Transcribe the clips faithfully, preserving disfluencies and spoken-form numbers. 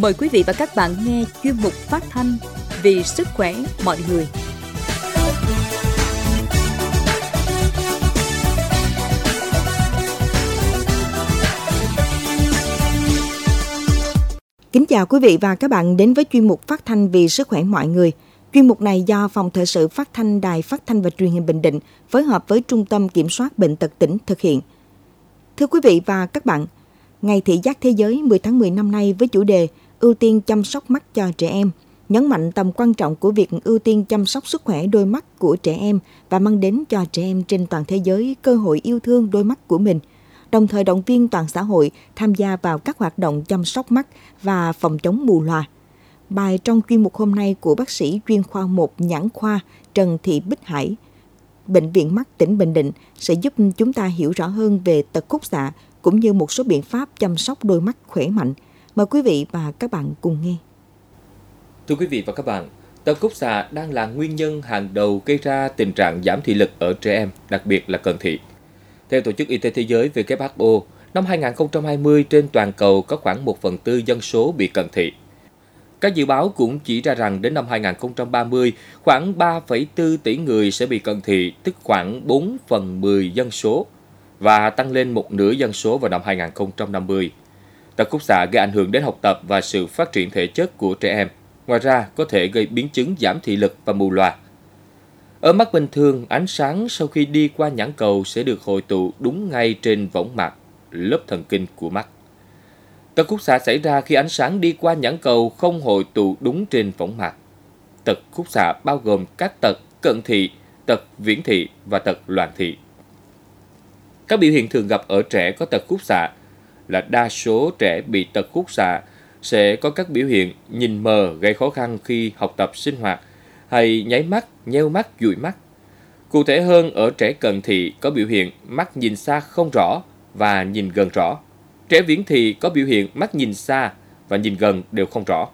Mời quý vị và các bạn nghe chuyên mục phát thanh Vì sức khỏe mọi người. Kính chào quý vị và các bạn đến với chuyên mục phát thanh Vì sức khỏe mọi người. Chuyên mục này do Phòng Thời sự Phát thanh Đài Phát thanh và Truyền hình Bình Định phối hợp với Trung tâm Kiểm soát Bệnh tật tỉnh thực hiện. Thưa quý vị và các bạn, Ngày Thị giác Thế giới mười tháng mười năm nay với chủ đề ưu tiên chăm sóc mắt cho trẻ em, nhấn mạnh tầm quan trọng của việc ưu tiên chăm sóc sức khỏe đôi mắt của trẻ em và mang đến cho trẻ em trên toàn thế giới cơ hội yêu thương đôi mắt của mình, đồng thời động viên toàn xã hội tham gia vào các hoạt động chăm sóc mắt và phòng chống mù lòa. Bài trong chuyên mục hôm nay của bác sĩ chuyên khoa một nhãn khoa Trần Thị Bích Hải, Bệnh viện Mắt tỉnh Bình Định sẽ giúp chúng ta hiểu rõ hơn về tật khúc xạ cũng như một số biện pháp chăm sóc đôi mắt khỏe mạnh. Mời quý vị và các bạn cùng nghe. Thưa quý vị và các bạn, tật khúc xạ đang là nguyên nhân hàng đầu gây ra tình trạng giảm thị lực ở trẻ em, đặc biệt là cận thị. Theo Tổ chức Y tế Thế giới W H O, năm hai không hai không trên toàn cầu có khoảng một phần tư dân số bị cận thị. Các dự báo cũng chỉ ra rằng đến năm hai không ba không, khoảng ba phẩy bốn tỷ người sẽ bị cận thị, tức khoảng bốn phần mười dân số, và tăng lên một nửa dân số vào năm hai không năm mươi. Tật khúc xạ gây ảnh hưởng đến học tập và sự phát triển thể chất của trẻ em. Ngoài ra, có thể gây biến chứng giảm thị lực và mù lòa. Ở mắt bình thường, ánh sáng sau khi đi qua nhãn cầu sẽ được hội tụ đúng ngay trên võng mạc, lớp thần kinh của mắt. Tật khúc xạ xảy ra khi ánh sáng đi qua nhãn cầu không hội tụ đúng trên võng mạc. Tật khúc xạ bao gồm các tật cận thị, tật viễn thị và tật loạn thị. Các biểu hiện thường gặp ở trẻ có tật khúc xạ là đa số trẻ bị tật khúc xạ sẽ có các biểu hiện nhìn mờ gây khó khăn khi học tập sinh hoạt, hay nháy mắt, nheo mắt, dụi mắt. Cụ thể hơn, ở trẻ cận thị có biểu hiện mắt nhìn xa không rõ và nhìn gần rõ. Trẻ viễn thị có biểu hiện mắt nhìn xa và nhìn gần đều không rõ.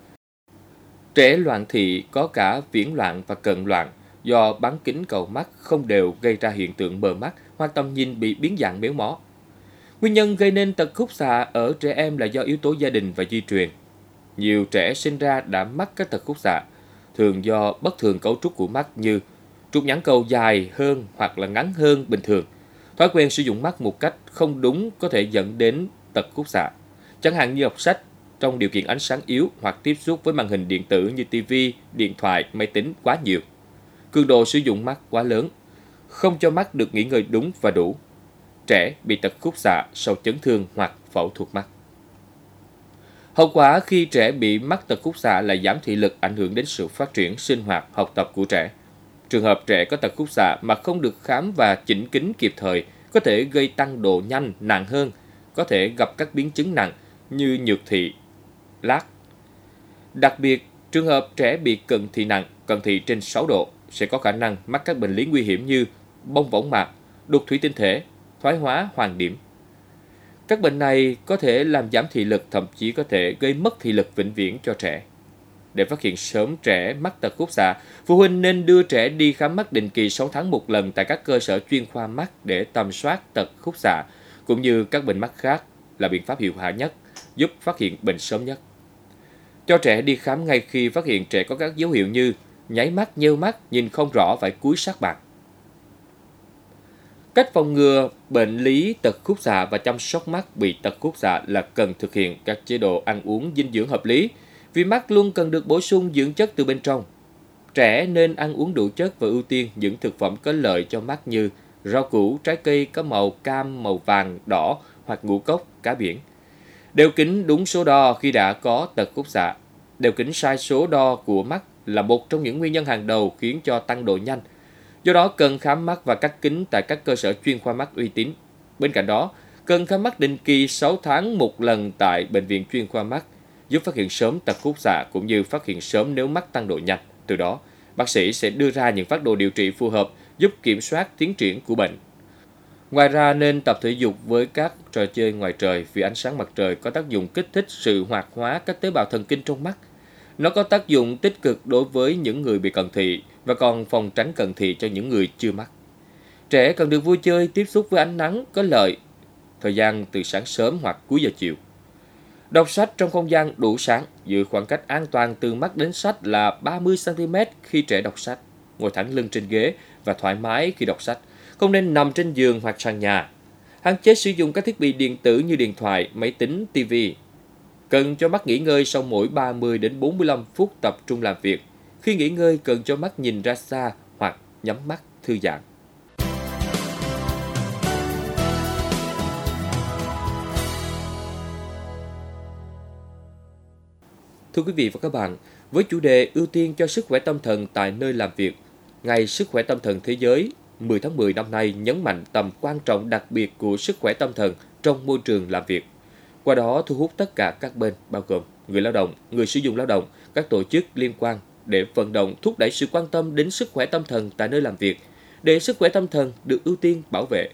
Trẻ loạn thị có cả viễn loạn và cận loạn do bán kính cầu mắt không đều gây ra hiện tượng mờ mắt hoặc tầm nhìn bị biến dạng méo mó. Nguyên nhân gây nên tật khúc xạ ở trẻ em là do yếu tố gia đình và di truyền. Nhiều trẻ sinh ra đã mắc các tật khúc xạ, thường do bất thường cấu trúc của mắt như trục nhãn cầu dài hơn hoặc là ngắn hơn bình thường. Thói quen sử dụng mắt một cách không đúng có thể dẫn đến tật khúc xạ, chẳng hạn như đọc sách trong điều kiện ánh sáng yếu hoặc tiếp xúc với màn hình điện tử như ti vi, điện thoại, máy tính quá nhiều. Cường độ sử dụng mắt quá lớn, không cho mắt được nghỉ ngơi đúng và đủ. Trẻ bị tật khúc xạ sau chấn thương hoặc phẫu thuật mắt. Hậu quả khi trẻ bị mắc tật khúc xạ là giảm thị lực, ảnh hưởng đến sự phát triển, sinh hoạt, học tập của trẻ. Trường hợp trẻ có tật khúc xạ mà không được khám và chỉnh kính kịp thời có thể gây tăng độ nhanh, nặng hơn, có thể gặp các biến chứng nặng như nhược thị, lác. Đặc biệt, trường hợp trẻ bị cận thị nặng, cận thị trên sáu độ sẽ có khả năng mắc các bệnh lý nguy hiểm như bong võng mạc, đục thủy tinh thể, thoái hóa hoàng điểm. Các bệnh này có thể làm giảm thị lực, thậm chí có thể gây mất thị lực vĩnh viễn cho trẻ. Để phát hiện sớm trẻ mắc tật khúc xạ, phụ huynh nên đưa trẻ đi khám mắt định kỳ sáu tháng một lần tại các cơ sở chuyên khoa mắt để tầm soát tật khúc xạ, cũng như các bệnh mắt khác là biện pháp hiệu quả nhất, giúp phát hiện bệnh sớm nhất. Cho trẻ đi khám ngay khi phát hiện trẻ có các dấu hiệu như nháy mắt, nheo mắt, nhìn không rõ, phải cúi sát bàn. Cách phòng ngừa bệnh lý tật khúc xạ và chăm sóc mắt bị tật khúc xạ là cần thực hiện các chế độ ăn uống dinh dưỡng hợp lý, vì mắt luôn cần được bổ sung dưỡng chất từ bên trong. Trẻ nên ăn uống đủ chất và ưu tiên những thực phẩm có lợi cho mắt như rau củ, trái cây có màu cam, màu vàng, đỏ hoặc ngũ cốc, cá biển. Đeo kính đúng số đo khi đã có tật khúc xạ. Đeo kính sai số đo của mắt là một trong những nguyên nhân hàng đầu khiến cho tăng độ nhanh. Do đó cần khám mắt và cắt kính tại các cơ sở chuyên khoa mắt uy tín. Bên cạnh đó, cần khám mắt định kỳ sáu tháng một lần tại bệnh viện chuyên khoa mắt, giúp phát hiện sớm tật khúc xạ cũng như phát hiện sớm nếu mắt tăng độ nhanh. Từ đó, bác sĩ sẽ đưa ra những phác đồ điều trị phù hợp giúp kiểm soát tiến triển của bệnh. Ngoài ra nên tập thể dục với các trò chơi ngoài trời vì ánh sáng mặt trời có tác dụng kích thích sự hoạt hóa các tế bào thần kinh trong mắt. Nó có tác dụng tích cực đối với những người bị cận thị và còn phòng tránh cận thị cho những người chưa mắc. Trẻ cần được vui chơi, tiếp xúc với ánh nắng có lợi, thời gian từ sáng sớm hoặc cuối giờ chiều. Đọc sách trong không gian đủ sáng, giữ khoảng cách an toàn từ mắt đến sách là ba mươi xăng ti mét khi trẻ đọc sách. Ngồi thẳng lưng trên ghế và thoải mái khi đọc sách. Không nên nằm trên giường hoặc sàn nhà. Hạn chế sử dụng các thiết bị điện tử như điện thoại, máy tính, ti vi. Cần cho mắt nghỉ ngơi sau mỗi ba mươi đến bốn mươi lăm phút tập trung làm việc. Khi nghỉ ngơi cần cho mắt nhìn ra xa hoặc nhắm mắt thư giãn. Thưa quý vị và các bạn, với chủ đề ưu tiên cho sức khỏe tâm thần tại nơi làm việc, Ngày Sức khỏe tâm thần Thế giới mười tháng mười năm nay nhấn mạnh tầm quan trọng đặc biệt của sức khỏe tâm thần trong môi trường làm việc. Qua đó thu hút tất cả các bên, bao gồm người lao động, người sử dụng lao động, các tổ chức liên quan để vận động thúc đẩy sự quan tâm đến sức khỏe tâm thần tại nơi làm việc, để sức khỏe tâm thần được ưu tiên bảo vệ.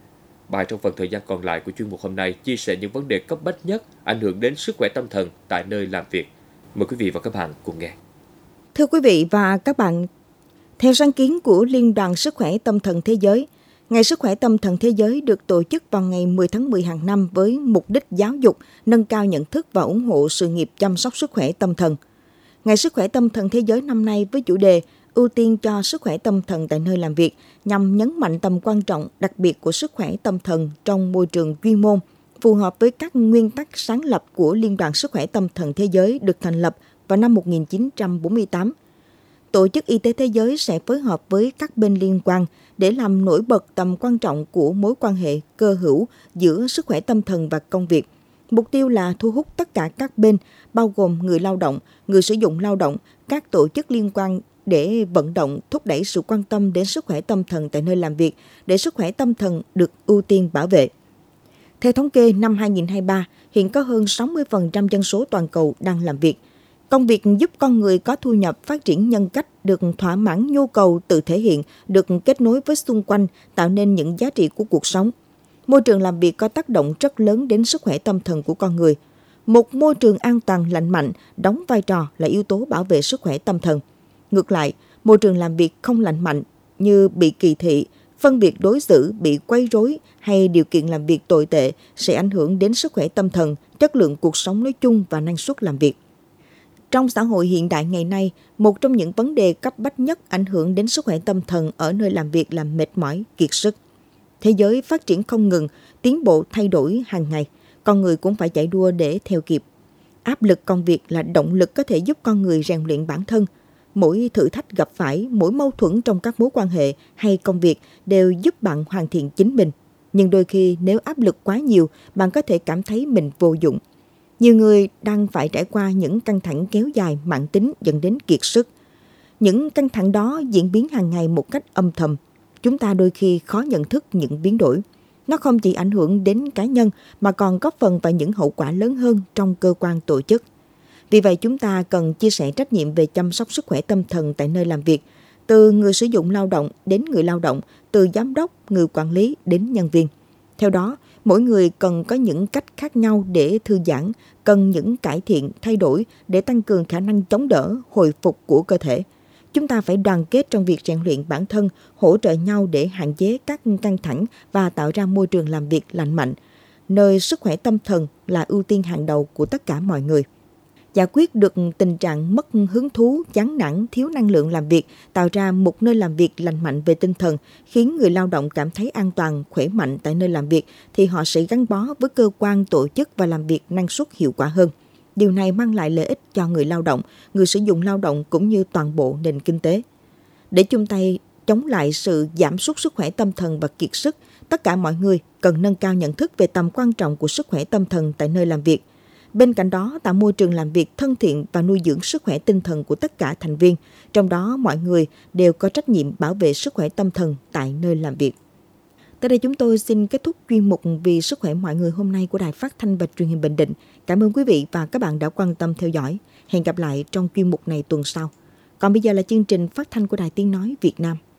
Bài trong phần thời gian còn lại của chuyên mục hôm nay chia sẻ những vấn đề cấp bách nhất ảnh hưởng đến sức khỏe tâm thần tại nơi làm việc. Mời quý vị và các bạn cùng nghe. Thưa quý vị và các bạn, theo sáng kiến của Liên đoàn Sức khỏe Tâm thần Thế giới, Ngày Sức khỏe Tâm thần Thế giới được tổ chức vào ngày mười tháng mười hàng năm với mục đích giáo dục, nâng cao nhận thức và ủng hộ sự nghiệp chăm sóc sức khỏe tâm thần. Ngày Sức khỏe Tâm thần Thế giới năm nay với chủ đề ưu tiên cho sức khỏe tâm thần tại nơi làm việc nhằm nhấn mạnh tầm quan trọng đặc biệt của sức khỏe tâm thần trong môi trường chuyên môn, phù hợp với các nguyên tắc sáng lập của Liên đoàn Sức khỏe Tâm thần Thế giới được thành lập vào năm một nghìn chín trăm bốn mươi tám. Tổ chức Y tế Thế giới sẽ phối hợp với các bên liên quan để làm nổi bật tầm quan trọng của mối quan hệ cơ hữu giữa sức khỏe tâm thần và công việc. Mục tiêu là thu hút tất cả các bên, bao gồm người lao động, người sử dụng lao động, các tổ chức liên quan để vận động thúc đẩy sự quan tâm đến sức khỏe tâm thần tại nơi làm việc, để sức khỏe tâm thần được ưu tiên bảo vệ. Theo thống kê năm hai nghìn không trăm hai mươi ba, hiện có hơn sáu mươi phần trăm dân số toàn cầu đang làm việc. Công việc giúp con người có thu nhập, phát triển nhân cách, được thỏa mãn nhu cầu tự thể hiện, được kết nối với xung quanh, tạo nên những giá trị của cuộc sống. Môi trường làm việc có tác động rất lớn đến sức khỏe tâm thần của con người. Một môi trường an toàn, lành mạnh đóng vai trò là yếu tố bảo vệ sức khỏe tâm thần. Ngược lại, môi trường làm việc không lành mạnh như bị kỳ thị, phân biệt đối xử, bị quấy rối hay điều kiện làm việc tồi tệ sẽ ảnh hưởng đến sức khỏe tâm thần, chất lượng cuộc sống nói chung và năng suất làm việc. Trong xã hội hiện đại ngày nay, một trong những vấn đề cấp bách nhất ảnh hưởng đến sức khỏe tâm thần ở nơi làm việc là mệt mỏi, kiệt sức. Thế giới phát triển không ngừng, tiến bộ thay đổi hàng ngày, con người cũng phải chạy đua để theo kịp. Áp lực công việc là động lực có thể giúp con người rèn luyện bản thân. Mỗi thử thách gặp phải, mỗi mâu thuẫn trong các mối quan hệ hay công việc đều giúp bạn hoàn thiện chính mình. Nhưng đôi khi nếu áp lực quá nhiều, bạn có thể cảm thấy mình vô dụng. Nhiều người đang phải trải qua những căng thẳng kéo dài, mãn tính dẫn đến kiệt sức. Những căng thẳng đó diễn biến hàng ngày một cách âm thầm. Chúng ta đôi khi khó nhận thức những biến đổi. Nó không chỉ ảnh hưởng đến cá nhân mà còn góp phần vào những hậu quả lớn hơn trong cơ quan tổ chức. Vì vậy chúng ta cần chia sẻ trách nhiệm về chăm sóc sức khỏe tâm thần tại nơi làm việc, từ người sử dụng lao động đến người lao động, từ giám đốc, người quản lý đến nhân viên. Theo đó, mỗi người cần có những cách khác nhau để thư giãn, cần những cải thiện, thay đổi để tăng cường khả năng chống đỡ, hồi phục của cơ thể. Chúng ta phải đoàn kết trong việc rèn luyện bản thân, hỗ trợ nhau để hạn chế các căng thẳng và tạo ra môi trường làm việc lành mạnh, nơi sức khỏe tâm thần là ưu tiên hàng đầu của tất cả mọi người. Giải quyết được tình trạng mất hứng thú, chán nản, thiếu năng lượng làm việc, tạo ra một nơi làm việc lành mạnh về tinh thần, khiến người lao động cảm thấy an toàn, khỏe mạnh tại nơi làm việc, thì họ sẽ gắn bó với cơ quan, tổ chức và làm việc năng suất hiệu quả hơn. Điều này mang lại lợi ích cho người lao động, người sử dụng lao động cũng như toàn bộ nền kinh tế. Để chung tay chống lại sự giảm sút sức khỏe tâm thần và kiệt sức, tất cả mọi người cần nâng cao nhận thức về tầm quan trọng của sức khỏe tâm thần tại nơi làm việc. Bên cạnh đó, tạo môi trường làm việc thân thiện và nuôi dưỡng sức khỏe tinh thần của tất cả thành viên, trong đó mọi người đều có trách nhiệm bảo vệ sức khỏe tâm thần tại nơi làm việc. Tới đây chúng tôi xin kết thúc chuyên mục Vì sức khỏe mọi người hôm nay của Đài Phát thanh và Truyền hình Bình Định. Cảm ơn quý vị và các bạn đã quan tâm theo dõi. Hẹn gặp lại trong chuyên mục này tuần sau. Còn bây giờ là chương trình phát thanh của Đài Tiếng nói Việt Nam.